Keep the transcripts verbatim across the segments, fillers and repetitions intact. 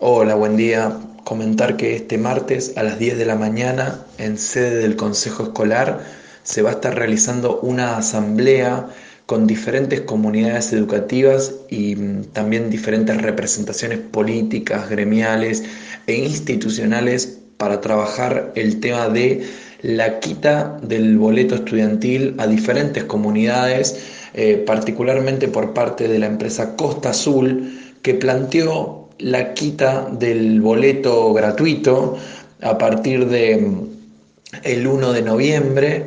Hola, buen día. Comentar que este martes a las diez de la mañana, en sede del Consejo Escolar, se va a estar realizando una asamblea con diferentes comunidades educativas y mm, también diferentes representaciones políticas, gremiales e institucionales para trabajar el tema de la quita del boleto estudiantil a diferentes comunidades, eh, particularmente por parte de la empresa Costa Azul, que planteó la quita del boleto gratuito a partir de mm, el uno de noviembre,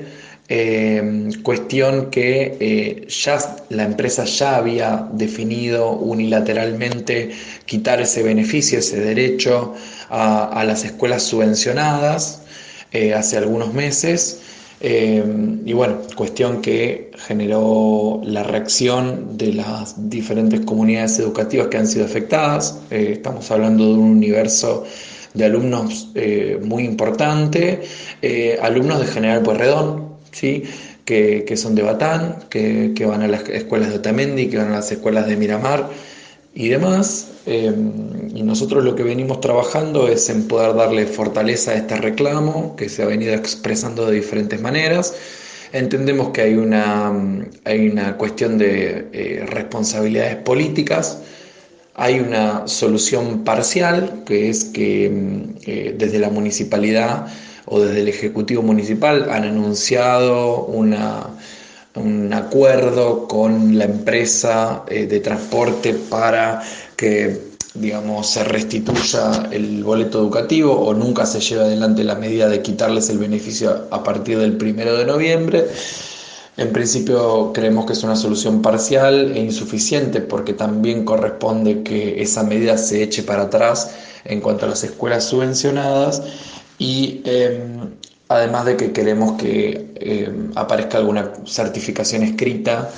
eh, cuestión que eh, ya la empresa ya había definido unilateralmente quitar ese beneficio, ese derecho a, a las escuelas subvencionadas eh, hace algunos meses. Eh, y bueno, cuestión que generó la reacción de las diferentes comunidades educativas que han sido afectadas. Eh, estamos hablando de un universo de alumnos eh, muy importante, eh, alumnos de General Pueyrredón, ¿sí? que, que son de Batán, que, que van a las escuelas de Otamendi, que van a las escuelas de Miramar y demás. Eh, y nosotros lo que venimos trabajando es en poder darle fortaleza a este reclamo que se ha venido expresando de diferentes maneras. Entendemos que hay una, hay una cuestión de eh, responsabilidades políticas. Hay una solución parcial, que es que eh, desde la municipalidad o desde el Ejecutivo Municipal han anunciado una, un acuerdo con la empresa eh, de transporte para que, digamos, se restituya el boleto educativo o nunca se lleve adelante la medida de quitarles el beneficio a partir del primero de noviembre. En principio creemos que es una solución parcial e insuficiente porque también corresponde que esa medida se eche para atrás en cuanto a las escuelas subvencionadas y eh, además de que queremos que eh, aparezca alguna certificación escrita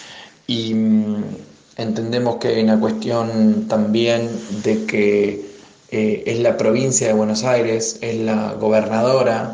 y mm, entendemos que hay una cuestión también de que eh, es la provincia de Buenos Aires, es la gobernadora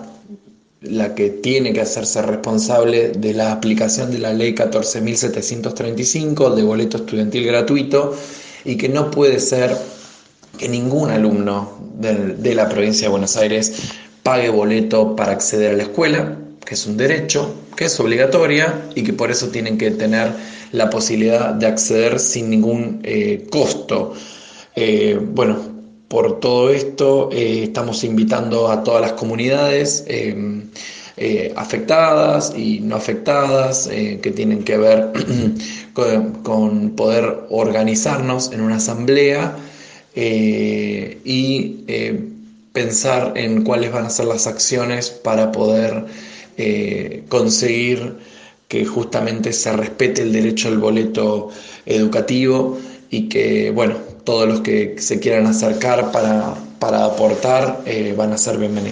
la que tiene que hacerse responsable de la aplicación de la ley catorce mil setecientos treinta y cinco de boleto estudiantil gratuito y que no puede ser que ningún alumno de, de la provincia de Buenos Aires pague boleto para acceder a la escuela, que es un derecho, que es obligatoria y que por eso tienen que tener la posibilidad de acceder sin ningún eh, costo. Eh, bueno, por todo esto eh, estamos invitando a todas las comunidades eh, eh, afectadas y no afectadas eh, que tienen que ver con, con poder organizarnos en una asamblea eh, y eh, pensar en cuáles van a ser las acciones para poder eh, conseguir que justamente se respete el derecho al boleto educativo y que, bueno, todos los que se quieran acercar para, para aportar eh, van a ser bienvenidos.